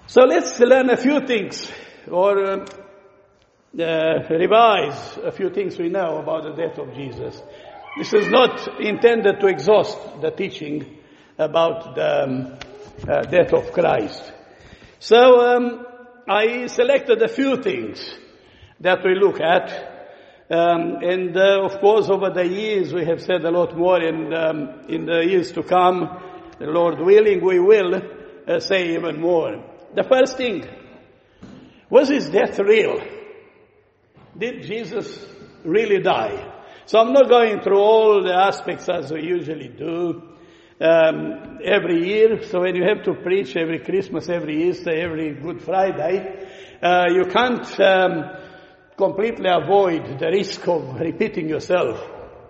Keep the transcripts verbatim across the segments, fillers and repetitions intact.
So let's learn a few things, or uh, uh, revise a few things we know about the death of Jesus. This is not intended to exhaust the teaching about the um, uh, death of Christ. So um, I selected a few things that we look at. Um, and uh, of course, over the years, we have said a lot more, and um, in the years to come, the Lord willing, we will uh, say even more. The first thing, was his death real? Did Jesus really die? So I'm not going through all the aspects as we usually do um, every year. So when you have to preach every Christmas, every Easter, every Good Friday, uh, you can't um, completely avoid the risk of repeating yourself.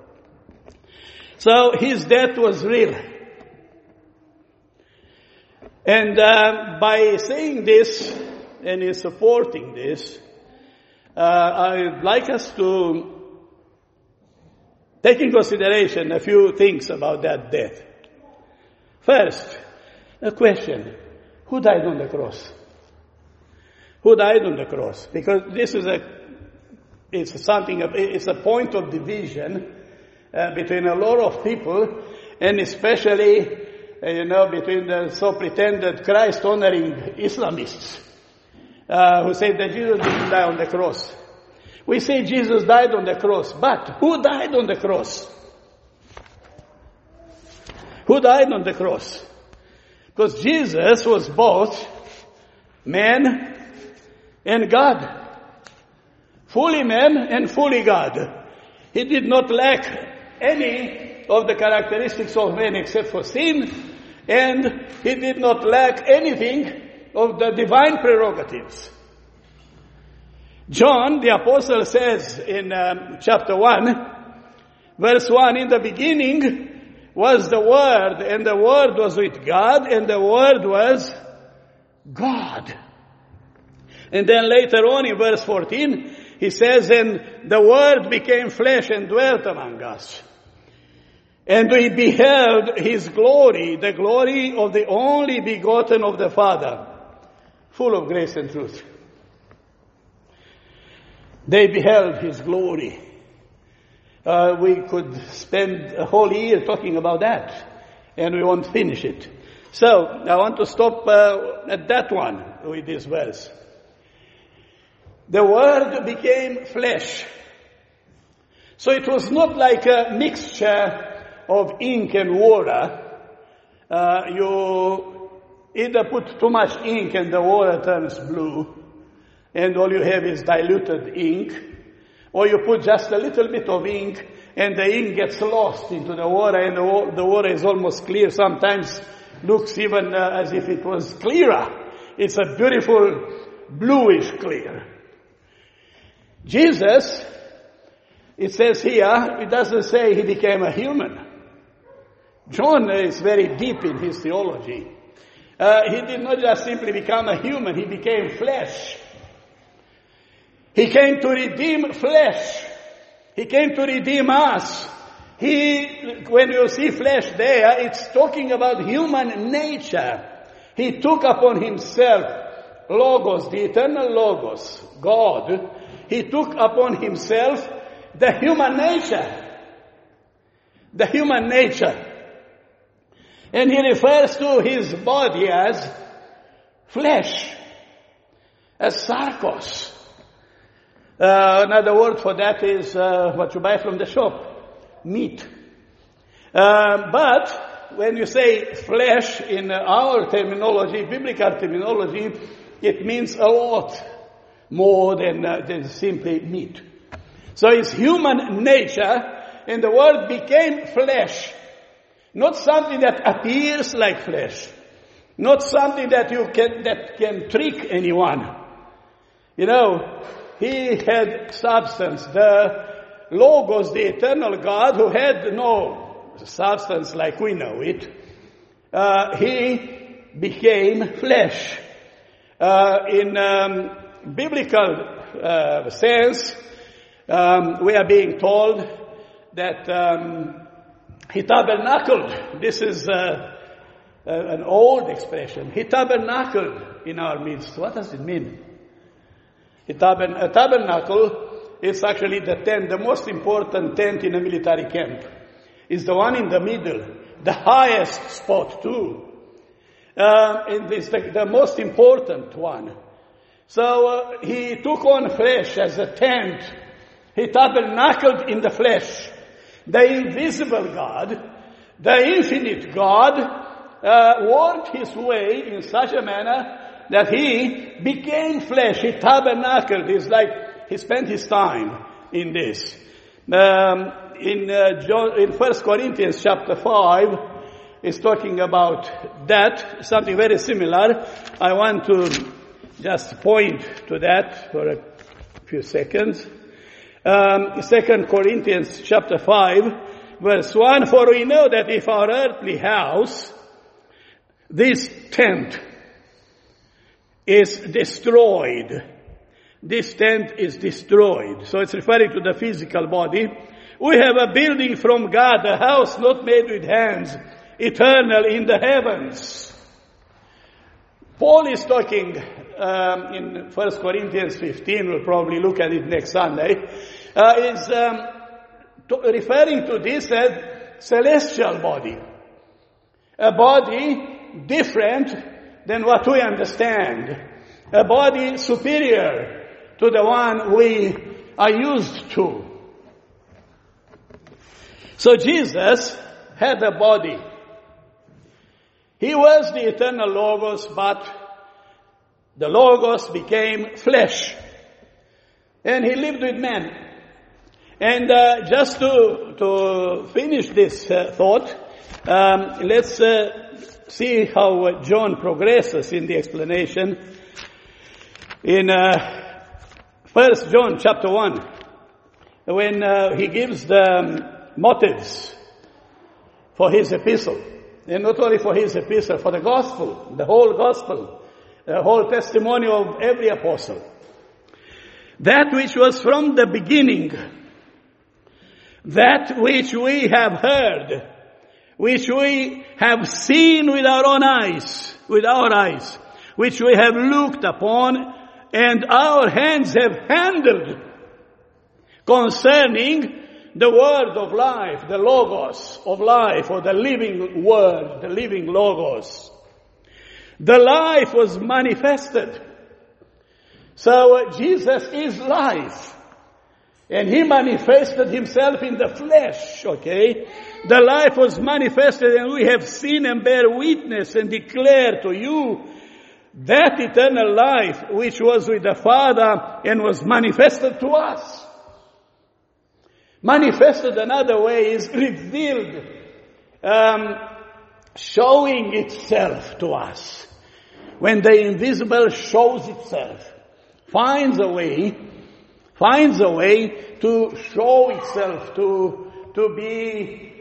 So his death was real. And uh, by saying this and in supporting this, uh, I'd like us to take in consideration a few things about that death. First, a question: who died on the cross? Who died on the cross? Because this is a, it's something, it's a point of division uh, between a lot of people, and especially, uh, you know, between the so pretended Christ-honoring Islamists uh, who say that Jesus didn't die on the cross. We say Jesus died on the cross, but who died on the cross? Who died on the cross? Because Jesus was both man and God. Fully man and fully God. He did not lack any of the characteristics of man except for sin, and he did not lack anything of the divine prerogatives. John, the apostle, says in um, chapter one, verse one, in the beginning was the Word, and the Word was with God, and the Word was God. And then later on in verse fourteen, he says, and the Word became flesh and dwelt among us. And we beheld his glory, the glory of the only begotten of the Father, full of grace and truth. They beheld his glory. Uh, we could spend a whole year talking about that, and we won't finish it. So, I want to stop uh, at that one with this verse. The Word became flesh. So it was not like a mixture of ink and water. Uh, you either put too much ink and the water turns blue, and all you have is diluted ink, or you put just a little bit of ink and the ink gets lost into the water, and the, the water is almost clear. Sometimes looks even uh, as if it was clearer. It's a beautiful bluish clear. Jesus, it says here, it doesn't say he became a human. John is very deep in his theology. Uh, he did not just simply become a human, he became flesh. He came to redeem flesh. He came to redeem us. He, when you see flesh there, it's talking about human nature. He took upon himself Logos, the eternal Logos, God. He took upon himself the human nature. The human nature. And he refers to his body as flesh, as sarkos. Uh, another word for that is uh, what you buy from the shop, meat. Uh, but when you say flesh in our terminology, biblical terminology, it means a lot more than, uh, than simply meat. So it's human nature, and the Word became flesh. Not something that appears like flesh. Not something that you can, that can trick anyone. You know, he had substance. The Logos, the eternal God, who had no substance like we know it, uh, he became flesh. Uh, in um, biblical uh, sense, um, we are being told that um, he tabernacled. This is uh, uh, an old expression. He tabernacled in our midst. What does it mean? A, tabern- a tabernacle is actually the tent, the most important tent in a military camp. It's the one in the middle, the highest spot too. Uh, and it's the, the most important one. So uh, he took on flesh as a tent. He tabernacled in the flesh. The invisible God, the infinite God, uh, worked his way in such a manner that he became flesh. He tabernacled. It's like he spent his time in this. Um, in uh, John, in First Corinthians chapter five, is talking about that, something very similar. I want to just point to that for a few seconds. Um, Second Corinthians chapter five, verse one, for we know that if our earthly house, this tent, is destroyed, this tent is destroyed. So it's referring to the physical body. We have a building from God, a house not made with hands, eternal in the heavens. Paul is talking um, in First Corinthians fifteen, we'll probably look at it next Sunday, uh, is um, to, referring to this as celestial body. A body different than what we understand. A body superior to the one we are used to. So Jesus had a body. He was the eternal Logos, but the Logos became flesh. And he lived with men. And uh, just to, to finish this uh, thought, um, let's uh, see how uh, John progresses in the explanation. In uh, First John chapter one, when uh, he gives the um, motives for his epistle, and not only for his epistle, for the gospel, the whole gospel, the whole testimony of every apostle. That which was from the beginning, that which we have heard, which we have seen with our own eyes, with our eyes, which we have looked upon, and our hands have handled, concerning the word of life, the Logos of life, or the living word, the living Logos. The life was manifested. So uh, Jesus is life. And he manifested himself in the flesh, okay? The life was manifested, and we have seen and bear witness and declare to you that eternal life which was with the Father and was manifested to us. Manifested another way is revealed, um, showing itself to us. When the invisible shows itself, finds a way, finds a way to show itself, to, to be,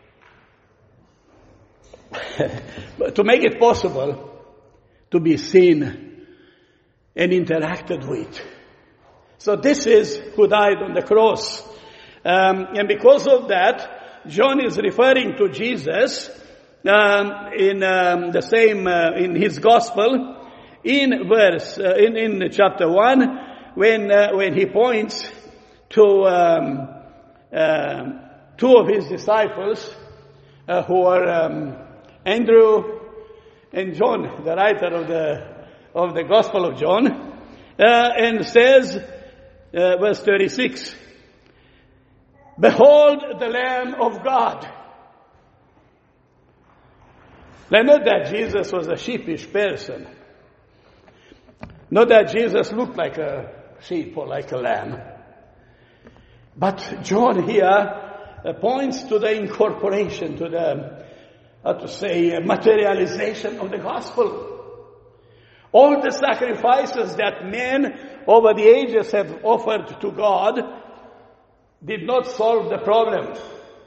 to make it possible to be seen and interacted with. So this is who died on the cross. Um, and because of that, John is referring to Jesus um, in um, the same, uh, in his gospel, in verse, uh, in, in chapter one, when, uh, when he points to um, uh, two of his disciples, uh, who are um, Andrew and John, the writer of the, of the Gospel of John, uh, and says, uh, verse thirty-six, behold the Lamb of God. Now, not that Jesus was a sheepish person. Not that Jesus looked like a sheep or like a lamb. But John here uh, points to the incorporation, to the, how to say, materialization of the gospel. All the sacrifices that men over the ages have offered to God did not solve the problem.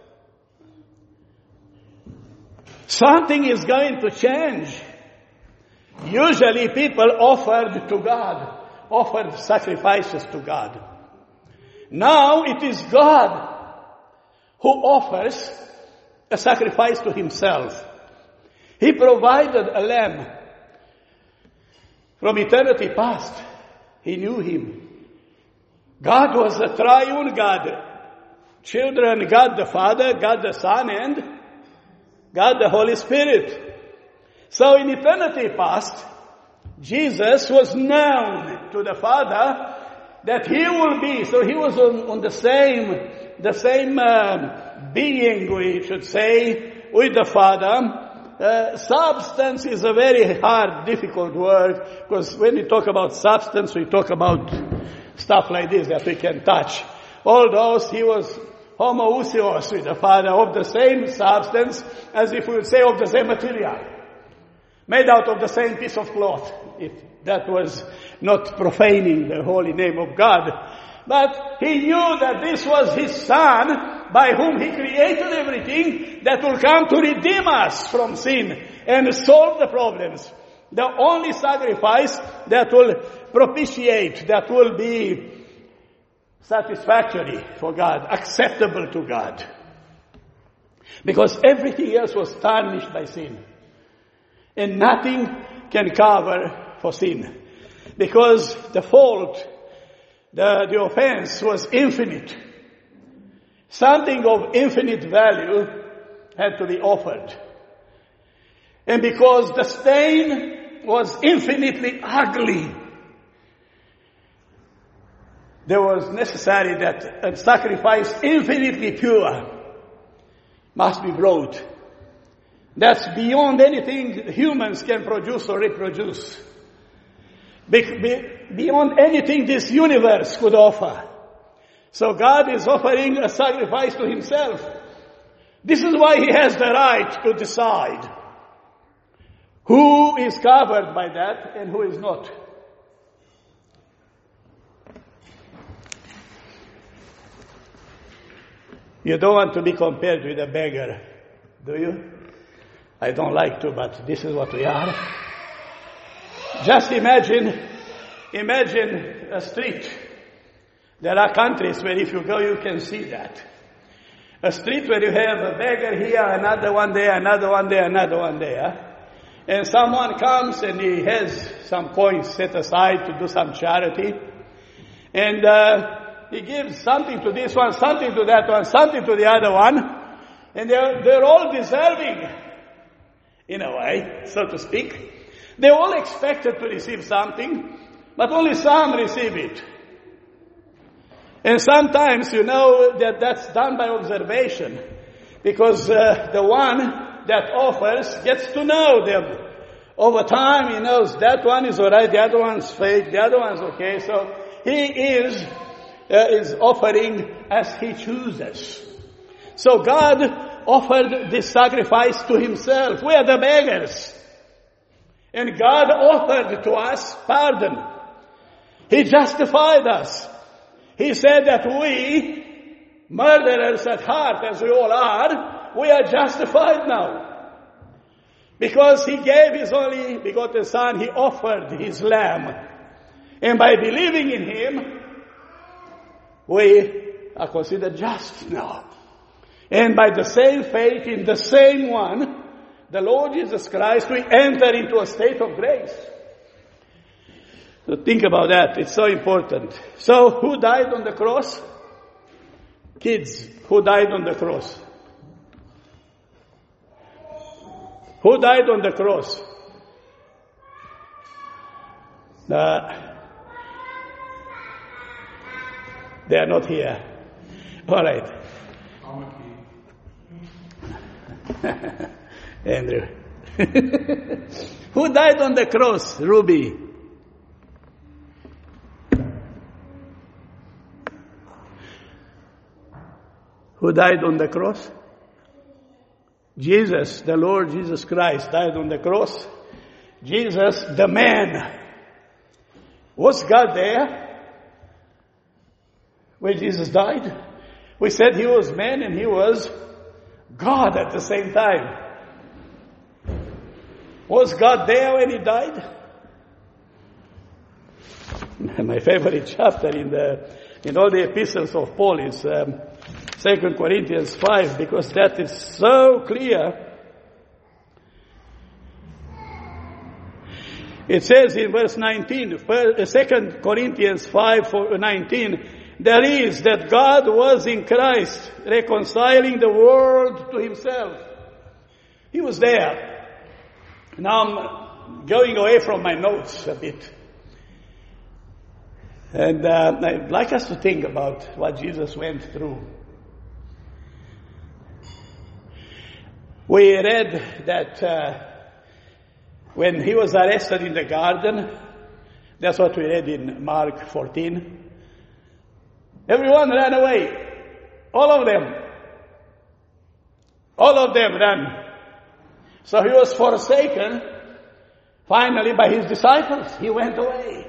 Something is going to change. Usually people offered to God, offered sacrifices to God. Now it is God who offers a sacrifice to himself. He provided a lamb. From eternity past, he knew him. God was a triune God. Children, God the Father, God the Son, and God the Holy Spirit. So in eternity past, Jesus was known to the Father that he will be. So he was on, on the same, the same uh, being, we should say, with the Father. Uh, substance is a very hard, difficult word, because when we talk about substance, we talk about stuff like this that we can touch. All those, he was homoousios with the Father, of the same substance, as if we would say of the same material, made out of the same piece of cloth, if that was not profaning the holy name of God. But he knew that this was his Son, by whom he created everything, that will come to redeem us from sin and solve the problems. The only sacrifice that will propitiate, that will be satisfactory for God, acceptable to God. Because everything else was tarnished by sin. And nothing can cover for sin. Because the fault, the, the offense was infinite. Something of infinite value had to be offered. And because the stain was infinitely ugly, there was necessary that a sacrifice infinitely pure must be brought. That's beyond anything humans can produce or reproduce. Be- be- beyond anything this universe could offer. So God is offering a sacrifice to himself. This is why he has the right to decide who is covered by that and who is not. You don't want to be compared with a beggar, do you? I don't like to, but this is what we are. Just imagine, imagine a street. There are countries where if you go, you can see that. A street where you have a beggar here, another one there, another one there, another one there. And someone comes and he has some coins set aside to do some charity. And uh, he gives something to this one, something to that one, something to the other one. And they're, they're all deserving, in a way, so to speak. They're all expected to receive something, but only some receive it. And sometimes, you know, that that's done by observation. Because uh, the one that offers gets to know them. Over time, he knows that one is alright, the other one's fake, the other one's okay. So he is, uh, is offering as he chooses. So God offered this sacrifice to himself. We are the beggars. And God offered to us pardon. He justified us. He said that we, murderers at heart as we all are, we are justified now. Because he gave his only begotten Son, he offered his lamb. And by believing in him, we are considered just now. And by the same faith in the same one, the Lord Jesus Christ, we enter into a state of grace. So think about that. It's so important. So who died on the cross? Kids, who died on the cross? Who died on the cross? Uh, they are not here. All right. Andrew. Who died on the cross? Ruby. Who died on the cross? Jesus, the Lord Jesus Christ, died on the cross. Jesus, the man. Was God there when Jesus died? We said he was man and he was God at the same time. Was God there when he died? My favorite chapter in the in all the epistles of Paul is um, Second Corinthians five, because that is so clear. It says in verse nineteen, Second Corinthians five nineteen, there is that God was in Christ reconciling the world to himself. He was there. Now I'm going away from my notes a bit. And uh, I'd like us to think about what Jesus went through. We read that uh, when he was arrested in the garden, that's what we read in Mark fourteen, everyone ran away. All of them. All of them ran. So he was forsaken, finally, by his disciples. He went away.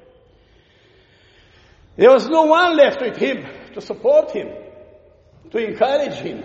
There was no one left with him to support him, to encourage him.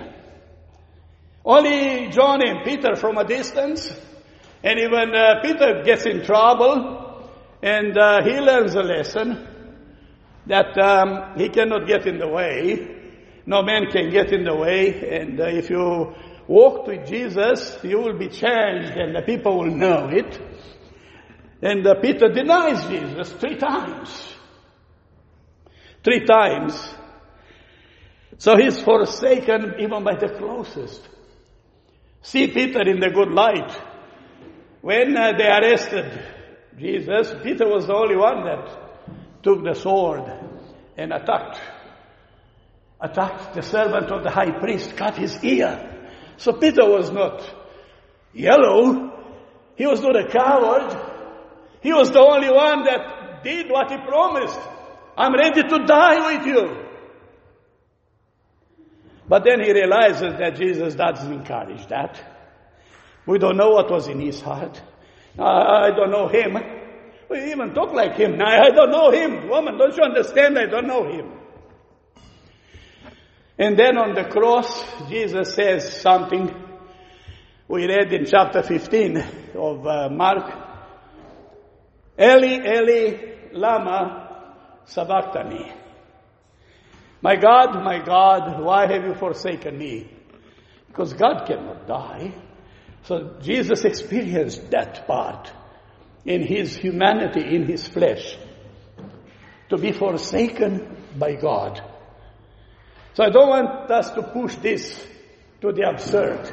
Only John and Peter from a distance. And even uh, Peter gets in trouble, and uh, he learns a lesson that um, he cannot get in the way. No man can get in the way. And uh, if you walk with Jesus, you will be changed, and the people will know it. And uh, Peter denies Jesus three times. Three times. So he's forsaken even by the closest. See Peter in the good light. When uh, they arrested Jesus, Peter was the only one that took the sword and attacked. Attacked the servant of the high priest, cut his ear. So Peter was not yellow. He was not a coward. He was the only one that did what he promised. I'm ready to die with you. But then he realizes that Jesus doesn't encourage that. We don't know what was in his heart. I, I don't know him. We even talk like him. I, I don't know him. Woman, don't you understand? I don't know him. And then on the cross, Jesus says something we read in chapter fifteen of uh, Mark. Eli, Eli, lama sabachthani. My God, my God, why have you forsaken me? Because God cannot die. So Jesus experienced that part in his humanity, in his flesh, to be forsaken by God. So I don't want us to push this to the absurd.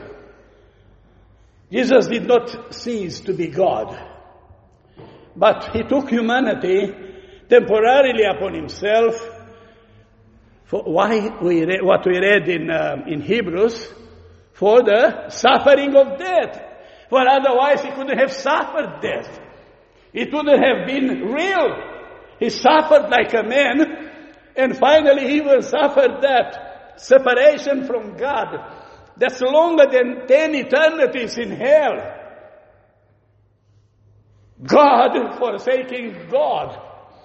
Jesus did not cease to be God, but he took humanity temporarily upon himself. For why we read, what we read in uh, in Hebrews, for the suffering of death. For otherwise he couldn't have suffered death. It wouldn't have been real. He suffered like a man, and finally he will suffer that separation from God. That's longer than ten eternities in hell. God forsaking God.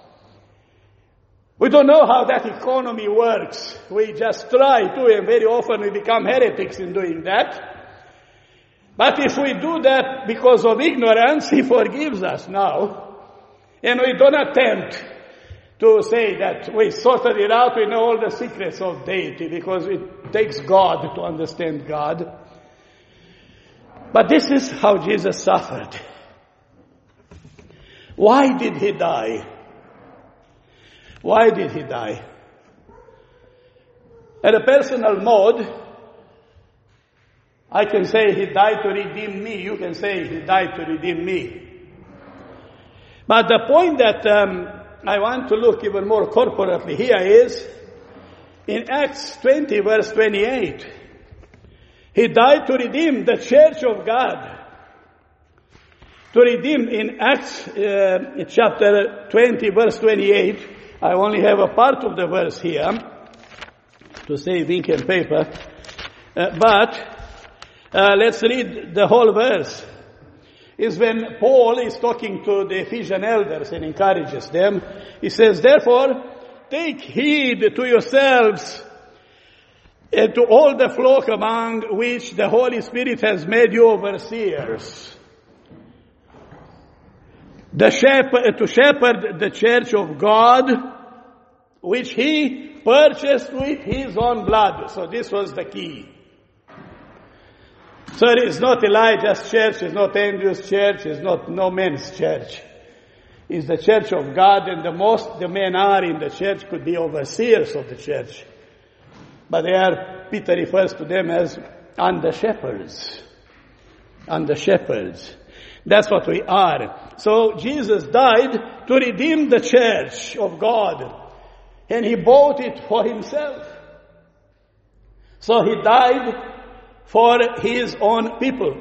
We don't know how that economy works. We just try to, and very often we become heretics in doing that. But if we do that because of ignorance, he forgives us now. And we don't attempt to say that we sorted it out, we know all the secrets of deity, because it takes God to understand God. But this is how Jesus suffered. Why did he die? Why did he die? At a personal mode, I can say he died to redeem me. You can say he died to redeem me. But the point that um, I want to look even more corporately here is in Acts twenty, verse twenty-eight. He died to redeem the church of God. To redeem in Acts uh, chapter twenty, verse twenty-eight. I only have a part of the verse here to save ink and paper. Uh, but uh, let's read the whole verse. Is when Paul is talking to the Ephesian elders and encourages them. He says, therefore, take heed to yourselves and to all the flock among which the Holy Spirit has made you overseers. The shepherd, to shepherd the church of God, which he purchased with his own blood. So this was the key. So it is not Elijah's church, it's not Andrew's church, it's not no man's church. is the church of God, and the most the men are in the church could be overseers of the church. But they are, Peter refers to them as under shepherds. Under shepherds. That's what we are. So Jesus died to redeem the church of God. And he bought it for himself. So he died for his own people.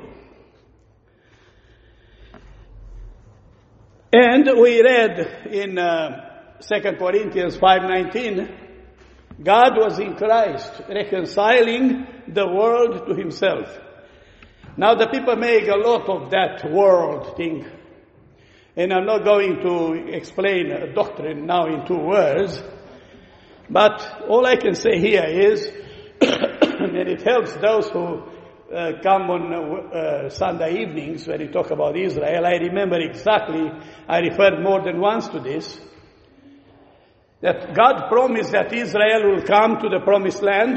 And we read in uh, Second Corinthians five nineteen, God was in Christ, reconciling the world to himself. Now the people make a lot of that world thing. And I'm not going to explain a doctrine now in two words. But all I can say here is, and it helps those who uh, come on uh, Sunday evenings when we talk about Israel. I remember exactly, I referred more than once to this, that God promised that Israel will come to the promised land,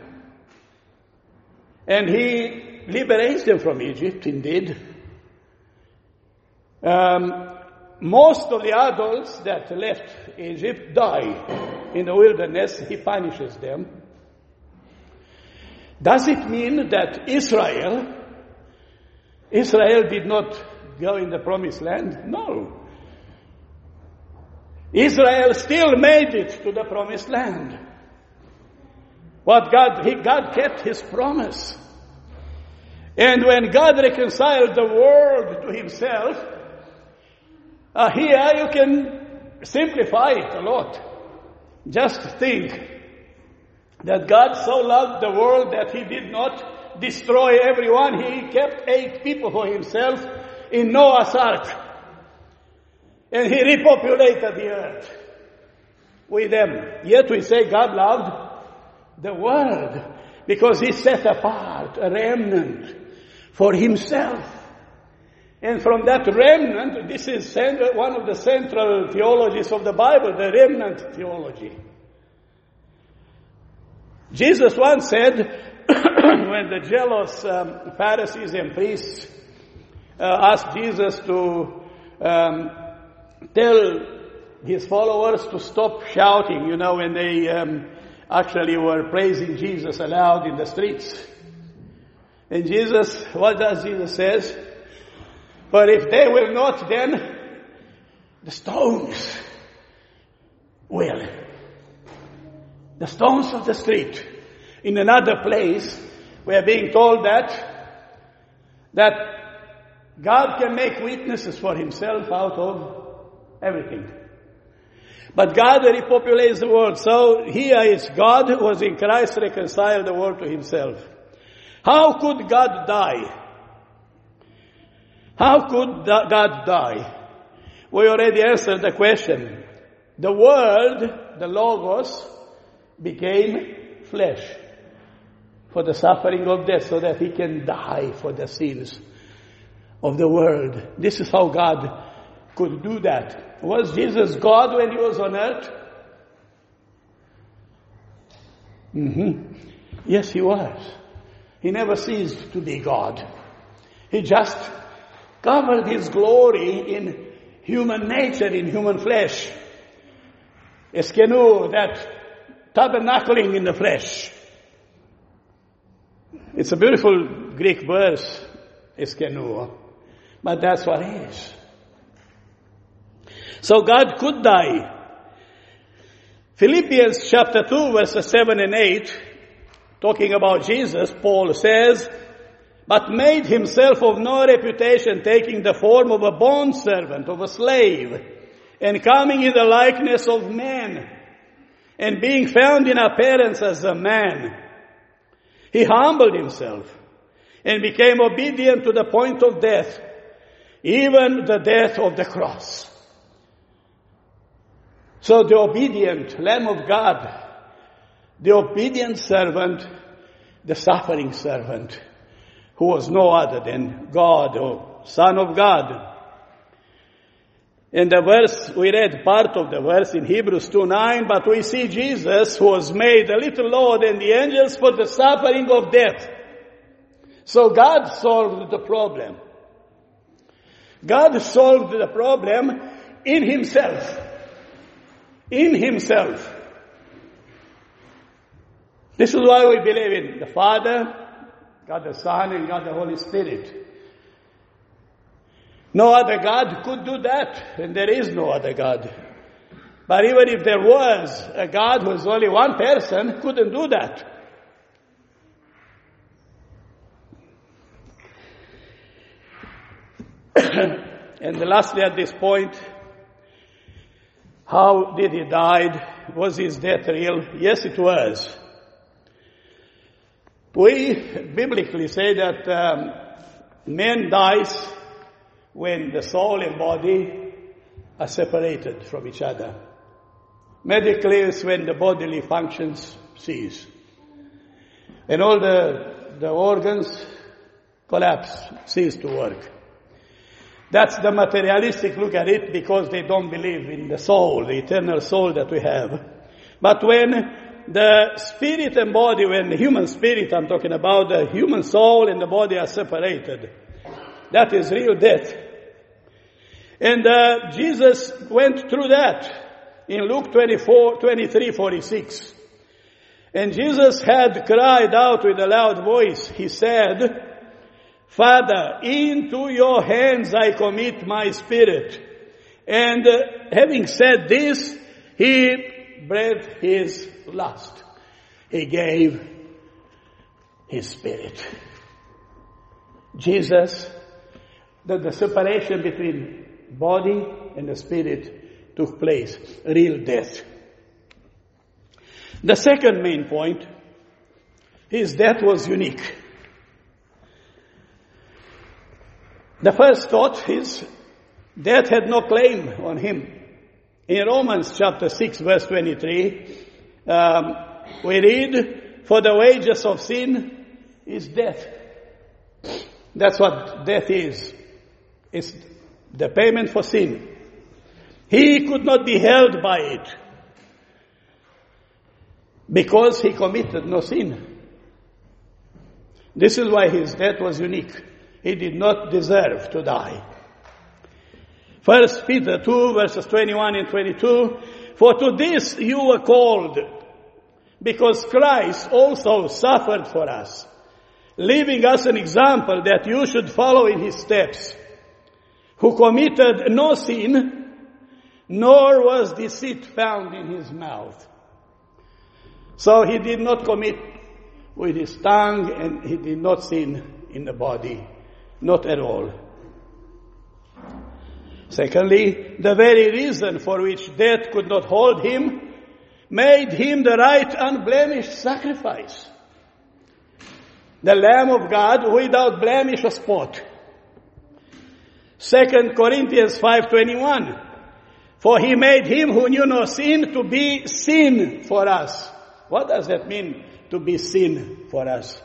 and he liberates them from Egypt, indeed. Um, most of the adults that left Egypt die in the wilderness. He punishes them. Does it mean that Israel, Israel did not go in the promised land? No. Israel still made it to the promised land. What God, he, God kept his promise. And when God reconciled the world to himself, uh, here you can simplify it a lot. Just think that God so loved the world that he did not destroy everyone. He kept eight people for himself in Noah's ark. And he repopulated the earth with them. Yet we say God loved the world because he set apart a remnant for himself. And from that remnant, this is one of the central theologies of the Bible, the remnant theology. Jesus once said, when the jealous um, Pharisees and priests uh, asked Jesus to um, tell his followers to stop shouting, you know, when they um, actually were praising Jesus aloud in the streets. And Jesus, what does Jesus says? But if they will not, then the stones will. The stones of the street. In another place, we are being told that, that God can make witnesses for himself out of everything. But God repopulates the world. So here is God who was in Christ reconciled the world to himself. How could God die? How could God die? We already answered the question. The Word, the Logos, became flesh for the suffering of death so that he can die for the sins of the world. This is how God could do that. Was Jesus God when he was on earth? Mm-hmm. Yes, he was. He never ceased to be God. He just covered his glory in human nature, in human flesh. Eskenu, that tabernacling in the flesh. It's a beautiful Greek verse, eskenu, but that's what it is. So God could die. Philippians chapter two, verses seven and eight, talking about Jesus, Paul says, but made himself of no reputation, taking the form of a bondservant, of a slave, and coming in the likeness of men, and being found in appearance as a man, he humbled himself and became obedient to the point of death, even the death of the cross. So the obedient Lamb of God, the obedient servant, the suffering servant, who was no other than God, or Son of God. In the verse, we read part of the verse in Hebrews two nine, but we see Jesus who was made a little lower than the angels for the suffering of death. So God solved the problem. God solved the problem in himself. In himself. This is why we believe in the Father, God the Son, and God the Holy Spirit. No other God could do that, and there is no other God. But even if there was a God who is only one person, couldn't do that. And lastly, at this point, how did he die? Was his death real? Yes, it was. We biblically say that um, man dies when the soul and body are separated from each other. Medically, it's when the bodily functions cease. And all the, the organs collapse, cease to work. That's the materialistic look at it, because they don't believe in the soul, the eternal soul that we have. But when the spirit and body, when the human spirit, I'm talking about the human soul and the body are separated, that is real death. And uh, Jesus went through that in Luke twenty-four, twenty-three, forty-six. And Jesus had cried out with a loud voice. He said, Father, into your hands I commit my spirit. And uh, having said this, he breathed his last. He gave his spirit. Jesus, the, the separation between body and the spirit took place. Real death. The second main point, his death was unique. The first thought is, death had no claim on him. In Romans chapter six, verse twenty-three, um, we read, for the wages of sin is death. That's what death is. It's the payment for sin. He could not be held by it because he committed no sin. This is why his death was unique. He did not deserve to die. First Peter two, verses twenty-one and twenty-two, for to this you were called, because Christ also suffered for us, leaving us an example that you should follow in his steps, who committed no sin, nor was deceit found in his mouth. So he did not commit with his tongue, and he did not sin in the body, not at all. Secondly, the very reason for which death could not hold him made him the right unblemished sacrifice. The Lamb of God without blemish or spot. Second Corinthians five twenty-one, for he made him who knew no sin to be sin for us. What does that mean, to be sin for us?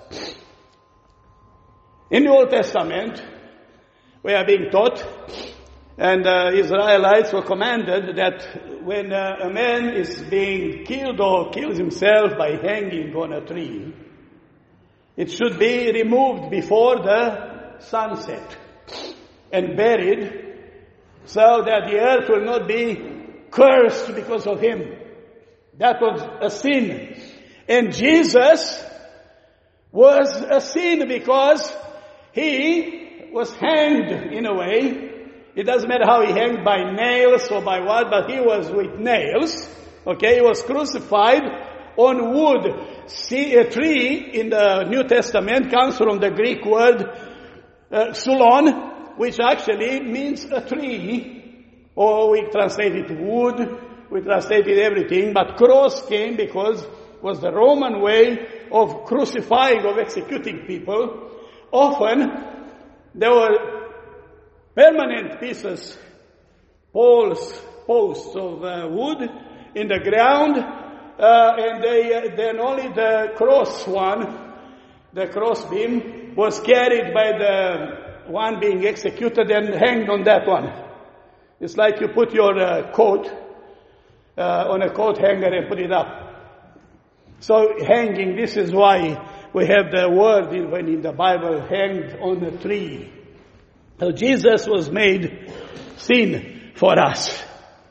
In the Old Testament, we are being taught, and uh, Israelites were commanded that when uh, a man is being killed or kills himself by hanging on a tree, it should be removed before the sunset and buried, so that the earth will not be cursed because of him. That was a sin. And Jesus was a sin because he was hanged in a way. It doesn't matter how he hanged, by nails or by what, but he was with nails. Okay, he was crucified on wood. See, a tree in the New Testament comes from the Greek word uh, sulon, which actually means a tree. Or we translate it wood, we translated everything, but cross came because it was the Roman way of crucifying, of executing people. Often there were permanent pieces, poles, posts of uh, wood in the ground, uh, and they, uh, then only the cross one, the cross beam, was carried by the one being executed and hanged on that one. It's like you put your uh, coat uh, on a coat hanger and put it up. So hanging, this is why we have the word in, when in the Bible, hanged on a tree. So Jesus was made sin for us.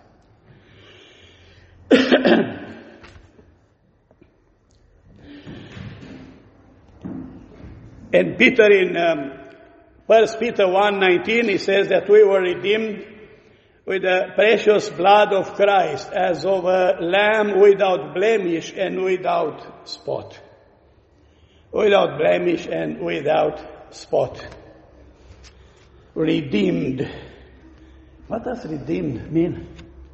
And Peter in um, First Peter one nineteen, he says that we were redeemed with the precious blood of Christ, as of a lamb without blemish and without spot. Without blemish and without spot. Redeemed. What does redeemed mean?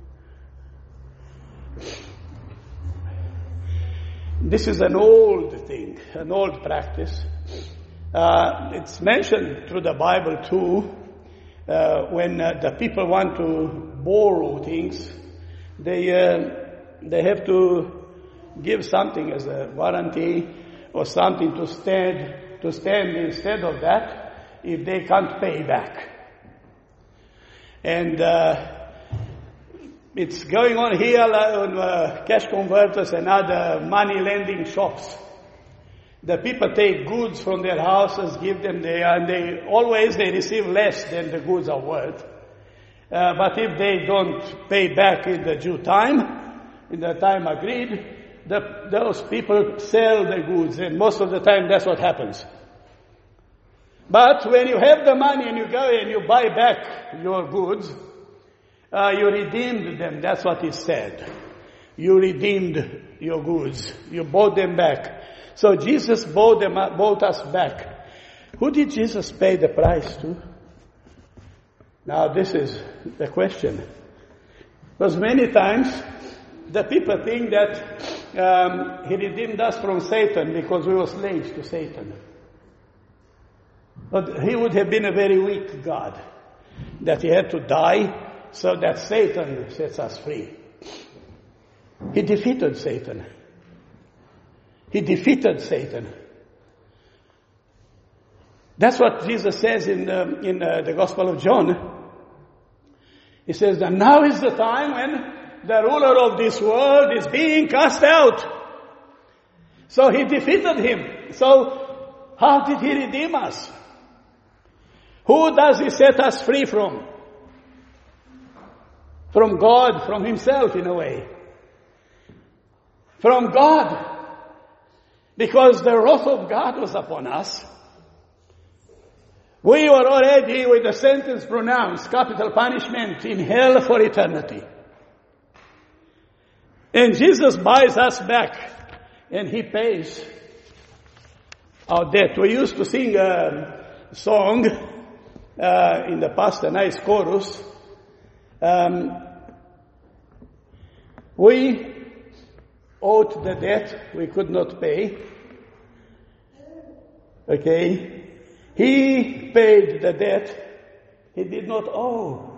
This is an old thing, an old practice. Uh, it's mentioned through the Bible too, uh, when uh, the people want to borrow things, they uh, they have to give something as a warranty or something to stand to stand instead of that if they can't pay back. And uh, it's going on here on uh, cash converters and other money lending shops. The people take goods from their houses, give them there, and they always they receive less than the goods are worth. Uh, but if they don't pay back in the due time, in the time agreed, the, those people sell the goods, and most of the time that's what happens. But when you have the money and you go and you buy back your goods, uh, you redeemed them. That's what is said. You redeemed your goods. You bought them back. So Jesus bought them, bought us back. Who did Jesus pay the price to? Now this is the question. Because many times the people think that um, he redeemed us from Satan because we were slaves to Satan. But he would have been a very weak God, that he had to die so that Satan sets us free. He defeated Satan. He defeated Satan. That's what Jesus says in the, in uh, the Gospel of John. He says that now is the time when the ruler of this world is being cast out. So he defeated him. So how did he redeem us? Who does he set us free from? From God, from himself in a way. From God. Because the wrath of God was upon us. We were already with the sentence pronounced, capital punishment in hell for eternity. And Jesus buys us back and he pays our debt. We used to sing a song uh, in the past, a nice chorus. Um, we owed the debt we could not pay. Okay? He paid the debt he did not owe.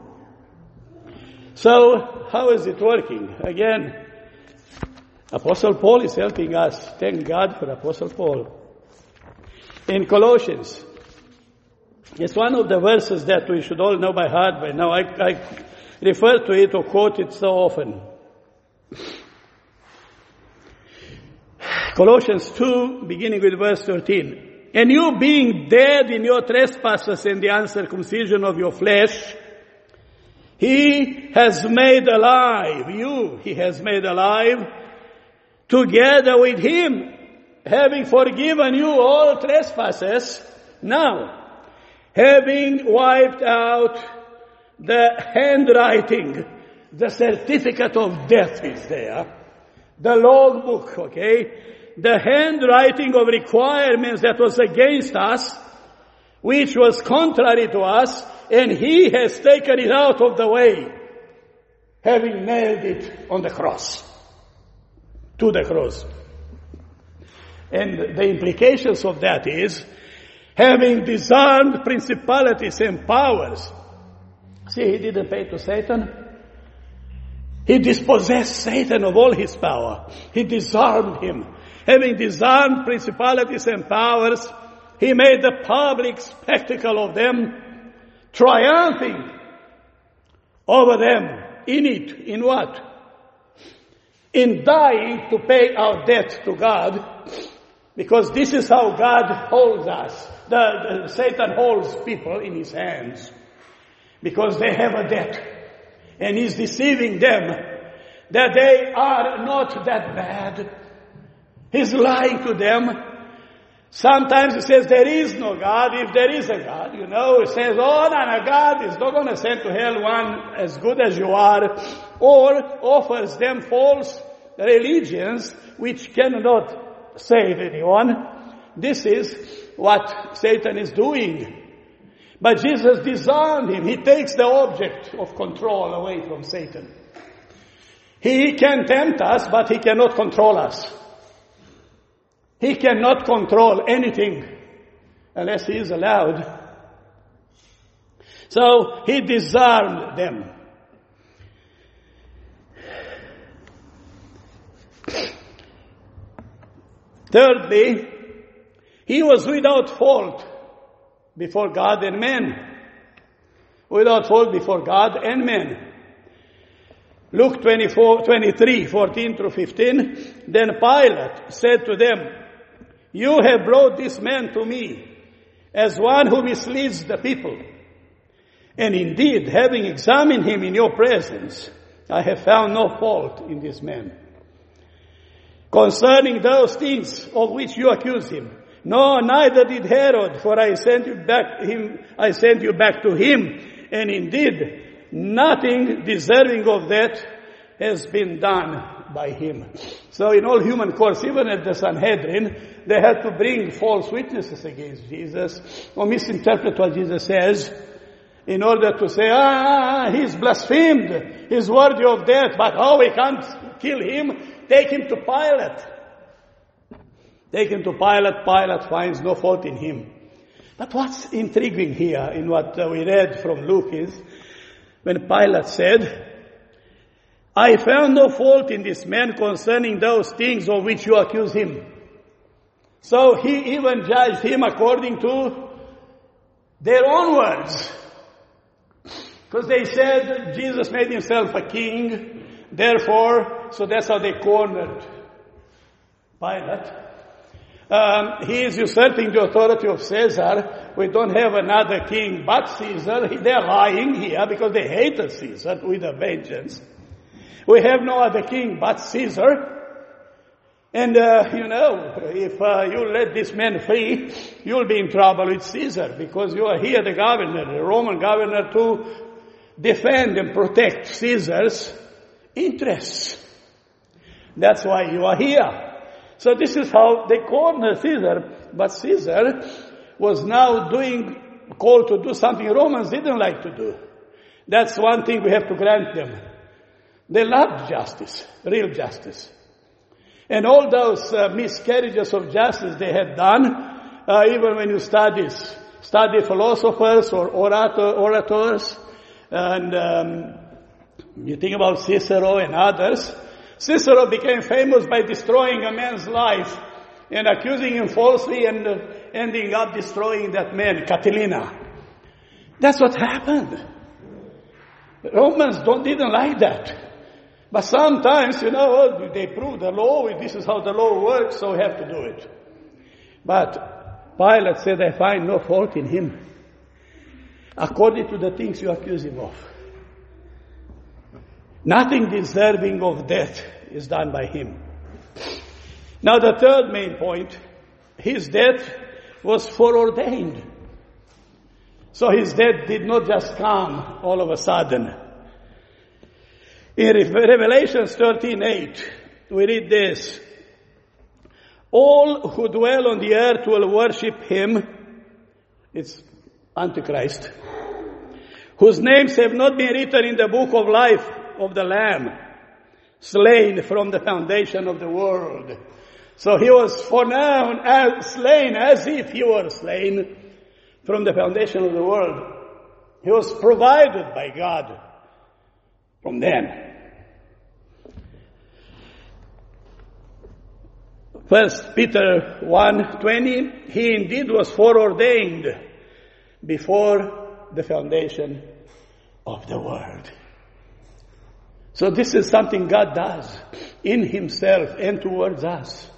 So, how is it working? Again, Apostle Paul is helping us. Thank God for Apostle Paul. In Colossians, it's one of the verses that we should all know by heart by now. I, I refer to it or quote it so often. Colossians two, beginning with verse thirteen. And you being dead in your trespasses and the uncircumcision of your flesh, he has made alive, you, he has made alive, together with him, having forgiven you all trespasses, now, having wiped out the handwriting, the certificate of death is there, the logbook, okay? The handwriting of requirements that was against us, which was contrary to us, and he has taken it out of the way, having nailed it on the cross, to the cross. And the implications of that is, having disarmed principalities and powers. See, he didn't pay to Satan. He dispossessed Satan of all his power. He disarmed him. Having disarmed principalities and powers, he made a public spectacle of them, triumphing over them. In it, in what? In dying to pay our debt to God, because this is how God holds us. The, the Satan holds people in his hands, because they have a debt. And he's deceiving them that they are not that bad. He's lying to them. Sometimes he says there is no God, if there is a God, you know. He says, oh, no, no, God is not going to send to hell one as good as you are. Or offers them false religions which cannot save anyone. This is what Satan is doing. But Jesus disarmed him. He takes the object of control away from Satan. He can tempt us, but he cannot control us. He cannot control anything unless he is allowed. So he disarmed them. Thirdly, he was without fault before God and men. Without fault before God and men. Luke twenty-four, twenty-three, fourteen through fifteen. Then Pilate said to them, you have brought this man to me as one who misleads the people. And indeed, having examined him in your presence, I have found no fault in this man. Concerning those things of which you accuse him, no, neither did Herod, for I sent you back him, I sent you back to him, and indeed nothing deserving of that has been done by him. So in all human courts, even at the Sanhedrin, they had to bring false witnesses against Jesus, or misinterpret what Jesus says, in order to say, ah, he's blasphemed, he's worthy of death, but oh, we can't kill him, take him to Pilate. Take him to Pilate, Pilate finds no fault in him. But what's intriguing here in what uh, we read from Luke is, when Pilate said, I found no fault in this man concerning those things of which you accuse him. So he even judged him according to their own words. Because they said Jesus made himself a king, therefore, so that's how they cornered Pilate. Um, he is usurping the authority of Caesar. We don't have another king but Caesar. They're lying here because they hated Caesar with a vengeance. We have no other king but Caesar. And, uh, you know, if uh, you let this man free, you'll be in trouble with Caesar because you are here the governor, the Roman governor, to defend and protect Caesar's interests. That's why you are here. So this is how they cornered Caesar. But Caesar was now doing, called to do something Romans didn't like to do. That's one thing we have to grant them. They loved justice, real justice. And all those uh, miscarriages of justice they had done, uh, even when you study, study philosophers or orator, orators, and um, you think about Cicero and others, Cicero became famous by destroying a man's life and accusing him falsely and uh, ending up destroying that man, Catilina. That's what happened. Romans don't, didn't like that. But sometimes, you know, they prove the law, this is how the law works, so we have to do it. But Pilate said, I find no fault in him, according to the things you accuse him of. Nothing deserving of death is done by him. Now the third main point, his death was foreordained. So his death did not just come all of a sudden. In Revelation thirteen eight, we read this. All who dwell on the earth will worship him. It's Antichrist. Whose names have not been written in the book of life of the Lamb, slain from the foundation of the world. So he was for now as slain as if he were slain from the foundation of the world. He was provided by God from then. First Peter one twenty, he indeed was foreordained before the foundation of the world. So this is something God does in himself and towards us.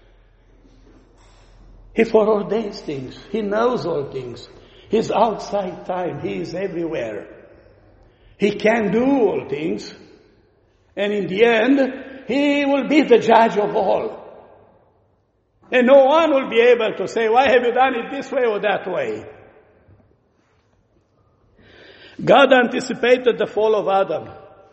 He foreordains things. He knows all things. He's outside time. He is everywhere. He can do all things. And in the end, he will be the judge of all. And no one will be able to say, why have you done it this way or that way? God anticipated the fall of Adam.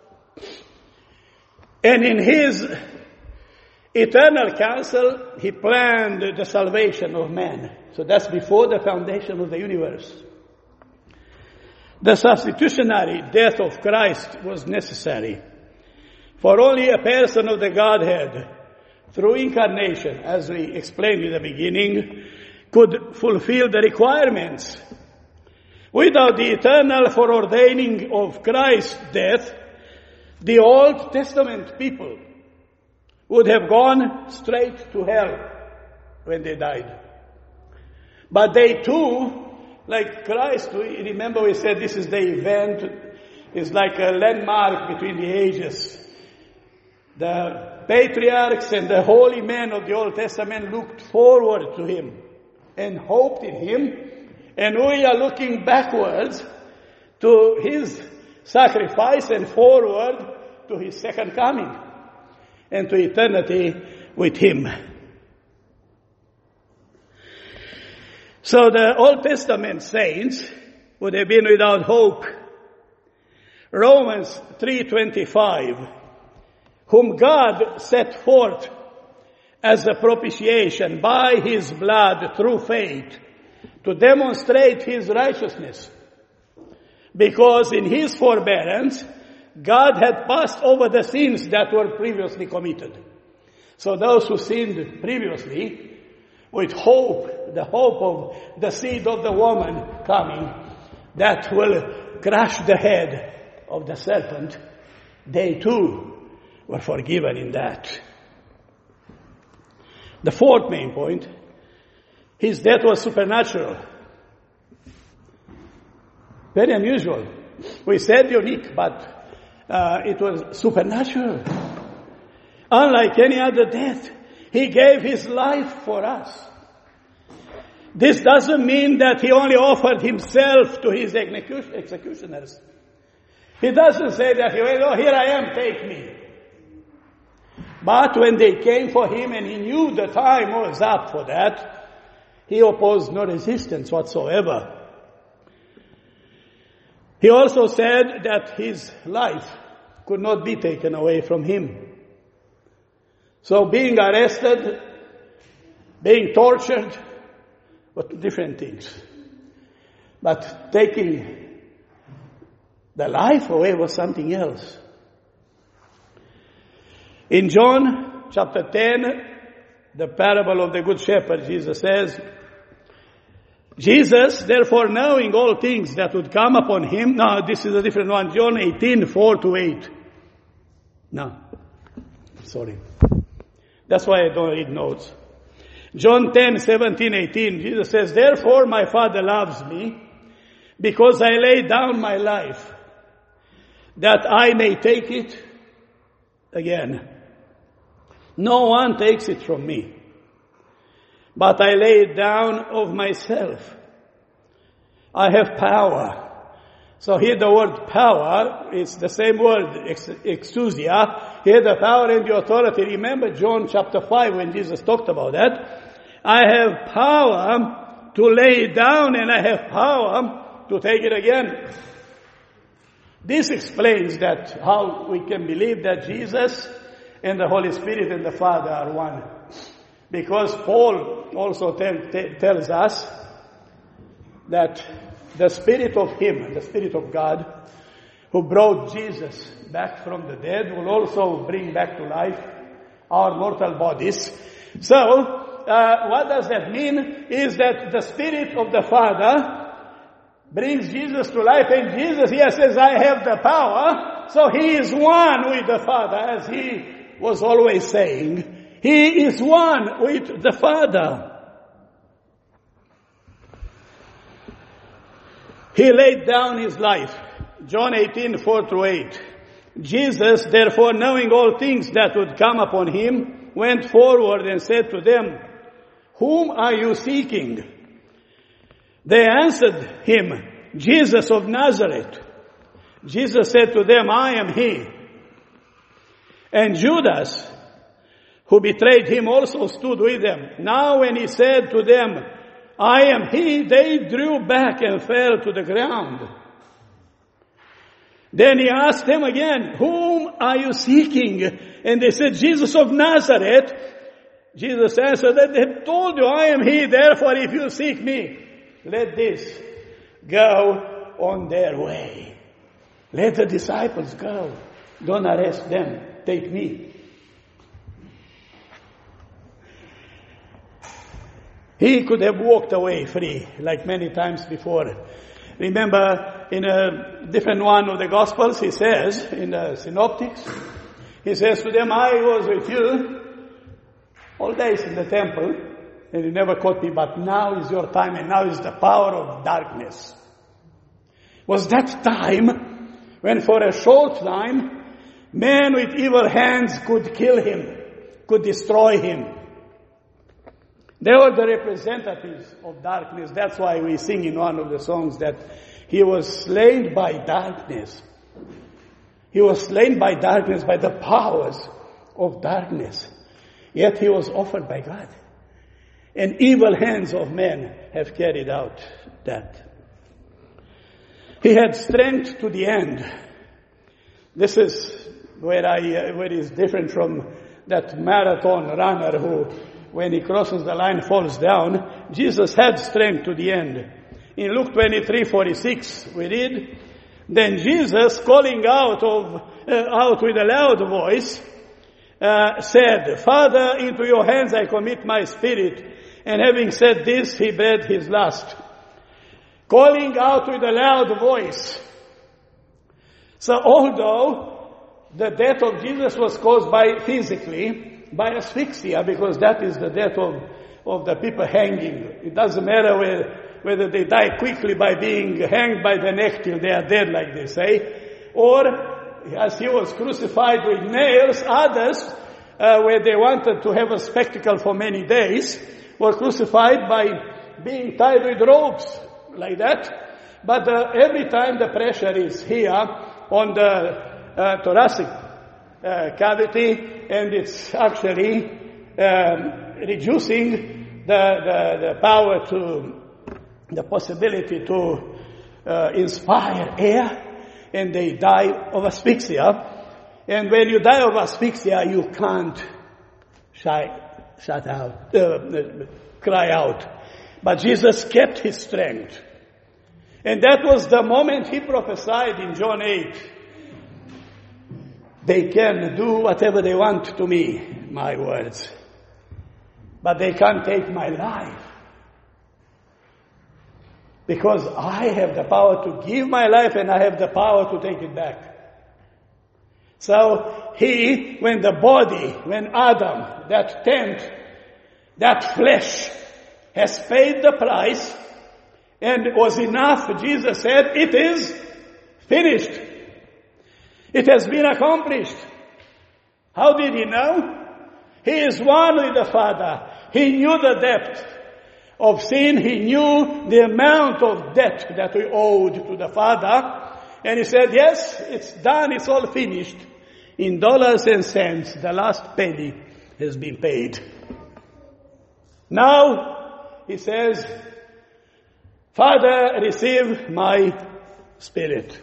And in his eternal counsel, he planned the salvation of man. So that's before the foundation of the universe. The substitutionary death of Christ was necessary. For only a person of the Godhead, through incarnation, as we explained in the beginning, could fulfill the requirements. Without the eternal foreordaining of Christ's death, the Old Testament people would have gone straight to hell when they died. But they too, like Christ, we, remember we said this is the event, is like a landmark between the ages. The patriarchs and the holy men of the Old Testament looked forward to him and hoped in him. And we are looking backwards to his sacrifice and forward to his second coming and to eternity with him. So the Old Testament saints would have been without hope. Romans three twenty-five, whom God set forth as a propitiation by his blood through faith to demonstrate his righteousness, because in his forbearance God had passed over the sins that were previously committed. So those who sinned previously, with hope, the hope of the seed of the woman coming, that will crush the head of the serpent, they too were forgiven in that. The fourth main point, his death was supernatural. Very unusual. We said unique, but uh, it was supernatural. Unlike any other death, he gave his life for us. This doesn't mean that he only offered himself to his execu- executioners. He doesn't say that he went, oh, here I am, take me. But when they came for him and he knew the time was up for that, he opposed no resistance whatsoever. He also said that his life could not be taken away from him. So being arrested, being tortured, were different things. But taking the life away was something else. In John chapter ten, the parable of the Good Shepherd, Jesus says, Jesus, therefore knowing all things that would come upon him. No, this is a different one. John eighteen, four to eight. No, sorry. That's why I don't read notes. John ten, seventeen, eighteen, Jesus says, therefore my Father loves me, because I lay down my life, that I may take it again. No one takes it from me, but I lay it down of myself. I have power. So here the word power is the same word, exousia. Here the power and the authority. Remember John chapter five when Jesus talked about that. I have power to lay it down and I have power to take it again. This explains that how we can believe that Jesus and the Holy Spirit and the Father are one. Because Paul also tell, t- tells us that the Spirit of Him, the Spirit of God, who brought Jesus back from the dead, will also bring back to life our mortal bodies. So, uh, what does that mean? Is that the Spirit of the Father brings Jesus to life, and Jesus here says, I have the power. So He is one with the Father, as He was always saying. He is one with the Father. He laid down His life. John eighteen, four to eight. Jesus, therefore, knowing all things that would come upon Him, went forward and said to them, whom are you seeking? They answered Him, Jesus of Nazareth. Jesus said to them, I am he. And Judas, who betrayed him, also stood with them. Now when he said to them, I am he, they drew back and fell to the ground. Then he asked them again, whom are you seeking? And they said, Jesus of Nazareth. Jesus answered, they have told you, I am he, therefore if you seek me, let this go on their way. Let the disciples go. Don't arrest them. Take me. He could have walked away free, like many times before. Remember, in a different one of the Gospels, he says, in the Synoptics, he says to them, I was with you all days in the temple, and you never caught me, but now is your time, and now is the power of darkness. Was that time when for a short time, men with evil hands could kill him, could destroy him. They were the representatives of darkness. That's why we sing in one of the songs that he was slain by darkness. He was slain by darkness, by the powers of darkness. Yet he was offered by God. And evil hands of men have carried out that. He had strength to the end. This is where I, uh, where is different from that marathon runner who, when he crosses the line, falls down. Jesus had strength to the end. In Luke twenty-three forty-six, we read, then Jesus, calling out of uh, out with a loud voice, uh, said, Father, into your hands I commit my spirit. And having said this, he breathed his last. Calling out with a loud voice. So although the death of Jesus was caused by physically, by asphyxia, because that is the death of, of the people hanging. It doesn't matter whether, whether they die quickly by being hanged by the neck till they are dead, like they say, or as he was crucified with nails, others, uh, where they wanted to have a spectacle for many days, were crucified by being tied with ropes, like that. But uh, every time the pressure is here on the uh, thoracic uh, cavity, and it's actually um, reducing the, the, the power to, the possibility to uh, inspire air, and they die of asphyxia. And when you die of asphyxia, you can't shy, shut out, uh, cry out. But Jesus kept his strength. And that was the moment he prophesied in John eight. They can do whatever they want to me, my words. But they can't take my life. Because I have the power to give my life and I have the power to take it back. So he, when the body, when Adam, that tent, that flesh, has paid the price, and it was enough, Jesus said, it is finished. It has been accomplished. How did he know? He is one with the Father. He knew the depth of sin. He knew the amount of debt that we owed to the Father. And he said, yes, it's done, it's all finished. In dollars and cents, the last penny has been paid. Now, he says, Father, receive my spirit.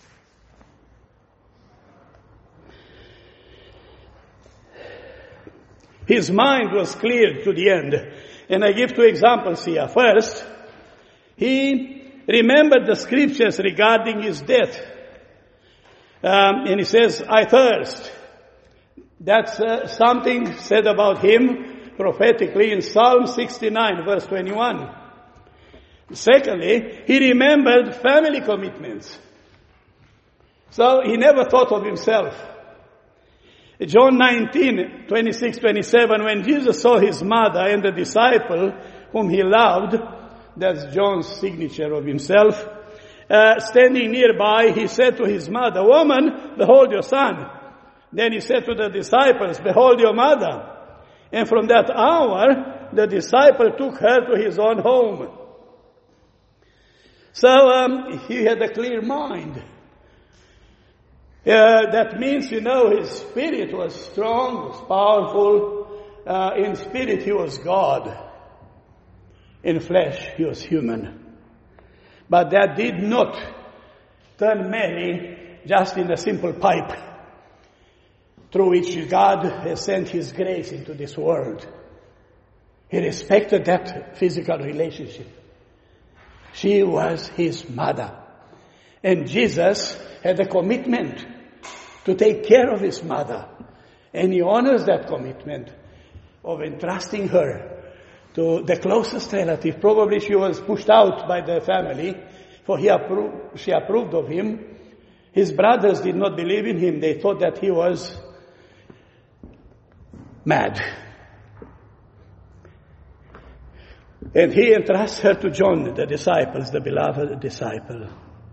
His mind was cleared to the end. And I give two examples here. First, he remembered the scriptures regarding his death. Um, and he says, I thirst. That's uh, something said about him prophetically in Psalm sixty-nine, verse twenty-one. Secondly, he remembered family commitments. So he never thought of himself. John nineteen, twenty-six, twenty-seven, when Jesus saw his mother and the disciple whom he loved, that's John's signature of himself, uh, standing nearby, he said to his mother, Woman, behold your son. Then he said to the disciples, Behold your mother. And from that hour, the disciple took her to his own home. So um, he had a clear mind. Uh, that means, you know, his spirit was strong, was powerful. Uh, in spirit he was God. In flesh he was human. But that did not turn Mary just in a simple pipe through which God has sent his grace into this world. He respected that physical relationship. She was his mother. And Jesus had a commitment to take care of his mother. And he honors that commitment of entrusting her to the closest relative. Probably she was pushed out by the family, for he appro- she approved of him. His brothers did not believe in him. They thought that he was mad. And he entrusts her to John, the disciples, the beloved disciple.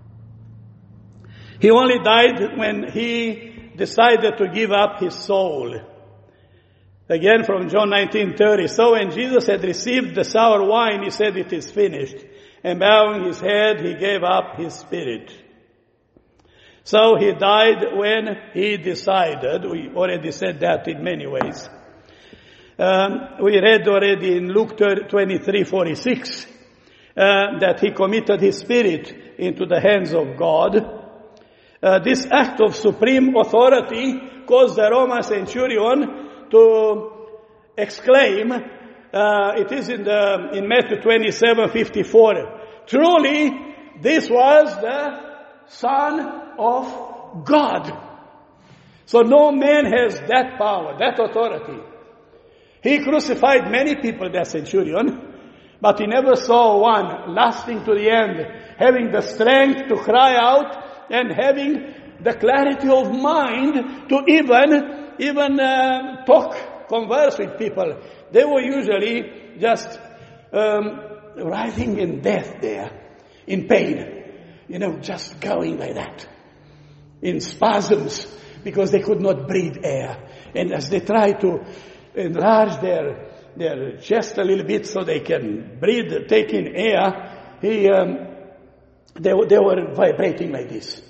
He only died when he decided to give up his soul. Again from John nineteen thirty. So when Jesus had received the sour wine, he said, "It is finished." And bowing his head, he gave up his spirit. So he died when he decided. We already said that in many ways. Um, we read already in Luke twenty-three forty-six uh, that he committed his spirit into the hands of God. Uh, this act of supreme authority caused the Roman centurion to exclaim, uh, it is in the in Matthew twenty-seven fifty-four. Truly, this was the Son of God. So no man has that power, that authority. He crucified many people, that centurion, but he never saw one lasting to the end, having the strength to cry out and having the clarity of mind to even, even uh, talk, converse with people. They were usually just um, writhing in death there, in pain, you know, just going like that, in spasms, because they could not breathe air. And as they try to enlarge their their chest a little bit so they can breathe, take in air, he, um, they, they were vibrating like this.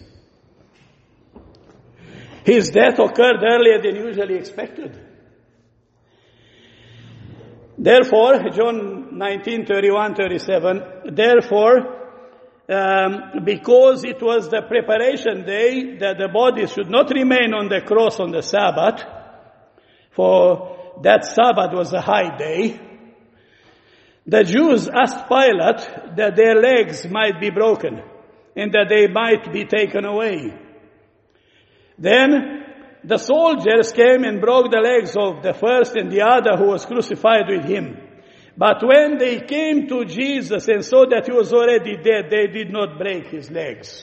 His death occurred earlier than usually expected. Therefore, John nineteen thirty-one thirty-seven, therefore, um, because it was the preparation day that the body should not remain on the cross on the Sabbath, for that Sabbath was a high day, the Jews asked Pilate that their legs might be broken and that they might be taken away. Then the soldiers came and broke the legs of the first and the other who was crucified with him. But when they came to Jesus and saw that he was already dead, they did not break his legs.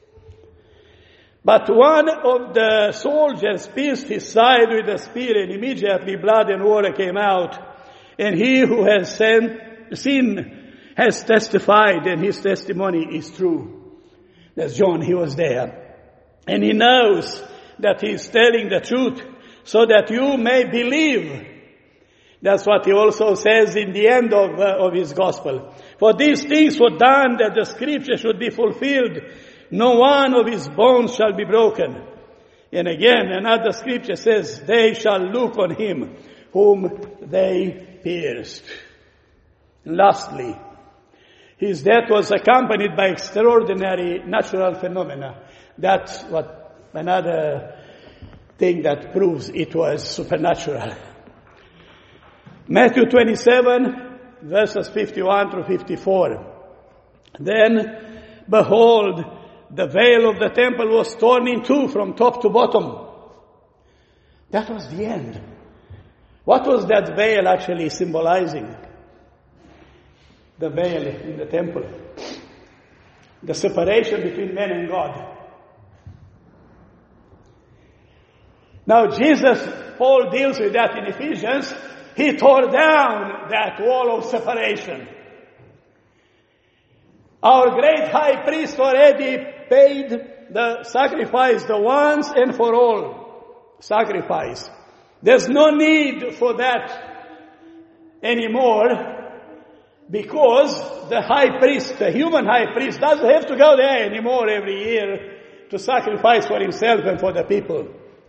But one of the soldiers pierced his side with a spear, and immediately blood and water came out. And he who has seen has testified, and his testimony is true. That's John, he was there. And he knows that he is telling the truth, so that you may believe. That's what he also says in the end of, uh, of his gospel. For these things were done that the scripture should be fulfilled. No one of his bones shall be broken. And again, another scripture says, they shall look on him whom they pierced. And lastly, his death was accompanied by extraordinary natural phenomena. That's what another thing that proves it was supernatural. Matthew twenty-seven, verses fifty-one through fifty-four. Then, behold, the veil of the temple was torn in two from top to bottom. That was the end. What was that veil actually symbolizing? The veil in the temple. The separation between man and God. Now Jesus, Paul deals with that in Ephesians. He tore down that wall of separation. Our great high priest already paid the sacrifice, the once and for all sacrifice. There's no need for that anymore, because the high priest, the human high priest, doesn't have to go there anymore every year to sacrifice for himself and for the people.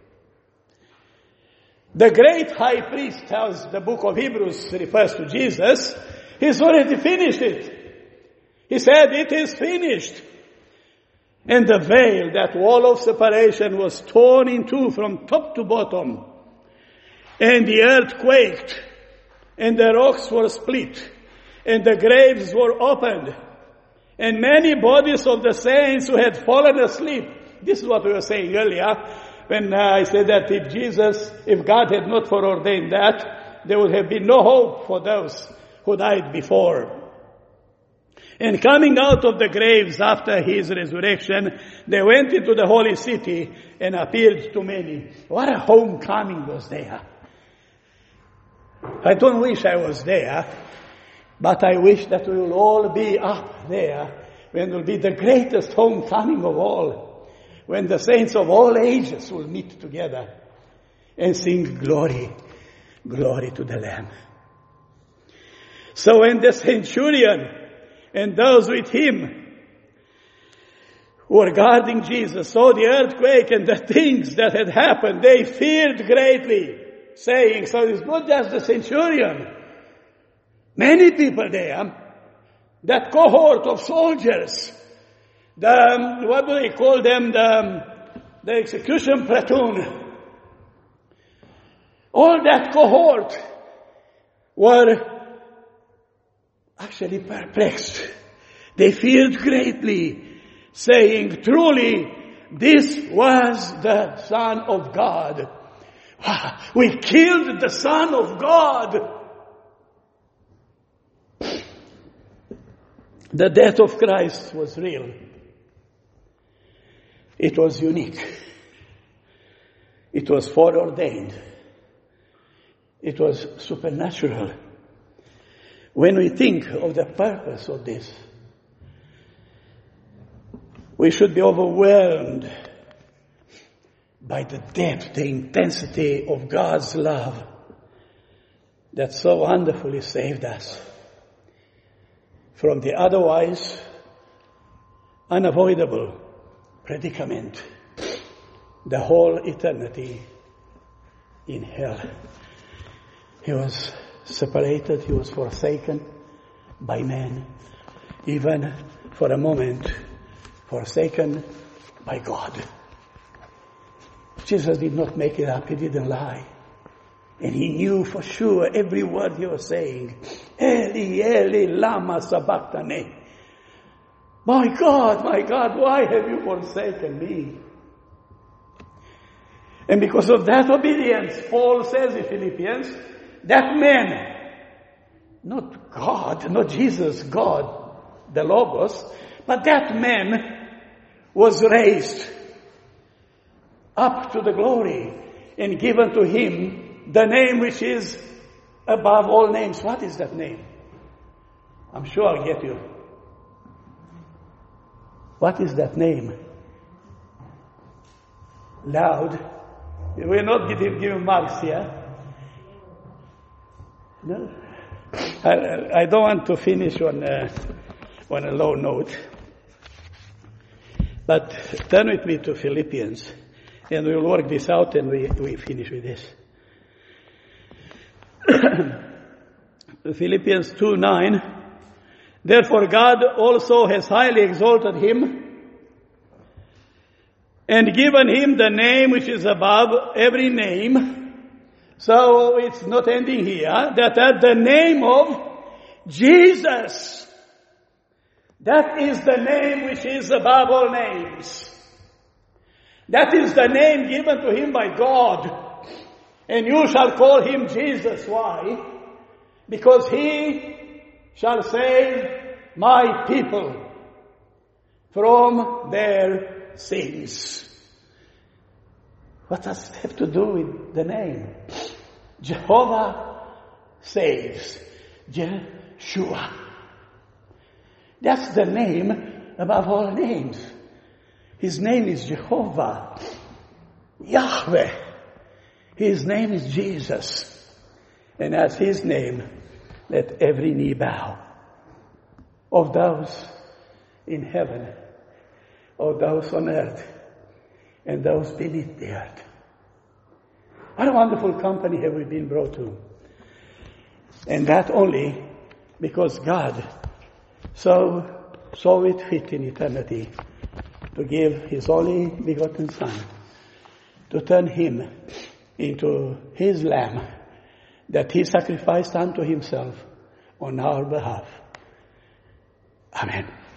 The great high priest, as the book of Hebrews refers to Jesus, he's already finished it. He said, it is finished. And the veil, that wall of separation, was torn in two from top to bottom. And the earth quaked, and the rocks were split, and the graves were opened. And many bodies of the saints who had fallen asleep. This is what we were saying earlier, when uh, I said that if Jesus, if God had not foreordained that, there would have been no hope for those who died before. And coming out of the graves after his resurrection, they went into the holy city and appeared to many. What a homecoming was there. I don't wish I was there, but I wish that we will all be up there when it will be the greatest homecoming of all, when the saints of all ages will meet together and sing glory, glory to the Lamb. So when the centurion and those with him who were guarding Jesus saw the earthquake and the things that had happened, they feared greatly, saying, so it's not just the centurion. Many people there, that cohort of soldiers, the, what do they call them, the, the execution platoon, all that cohort were actually perplexed. They feared greatly, saying, truly, this was the Son of God. Wow, we killed the Son of God. The death of Christ was real. It was unique. It was foreordained. It was supernatural. When we think of the purpose of this, we should be overwhelmed by the depth, the intensity of God's love that so wonderfully saved us from the otherwise unavoidable predicament, the whole eternity in hell. He was separated, he was forsaken by men, even for a moment forsaken by God. Jesus did not make it up, he didn't lie. And he knew for sure every word he was saying. Eli, Eli, lama sabachthani. My God, my God, why have you forsaken me? And because of that obedience, Paul says in Philippians, that man, not God, not Jesus, God, the Logos, but that man was raised up to the glory and given to him the name which is above all names. What is that name? I'm sure I'll get you. What is that name? Loud. We're not giving, giving marks here. No. I, I don't want to finish on a, on a low note. But turn with me to Philippians, and we'll work this out, and we, we finish with this. Philippians two nine. Therefore God also has highly exalted him and given him the name which is above every name. So it's not ending here. That at the name of Jesus, that is the name which is above all names. That is the name given to him by God. And you shall call him Jesus. Why? Because he shall save my people from their sins. What does it have to do with the name? Jehovah saves. Yeshua. That's the name above all names. His name is Jehovah. Yahweh. His name is Jesus. And as his name, let every knee bow. Of those in heaven, of those on earth, and those beneath the earth. What a wonderful company have we been brought to. And that only because God so saw it fit in eternity to give His only begotten Son, to turn Him into His Lamb that He sacrificed unto Himself on our behalf. Amen.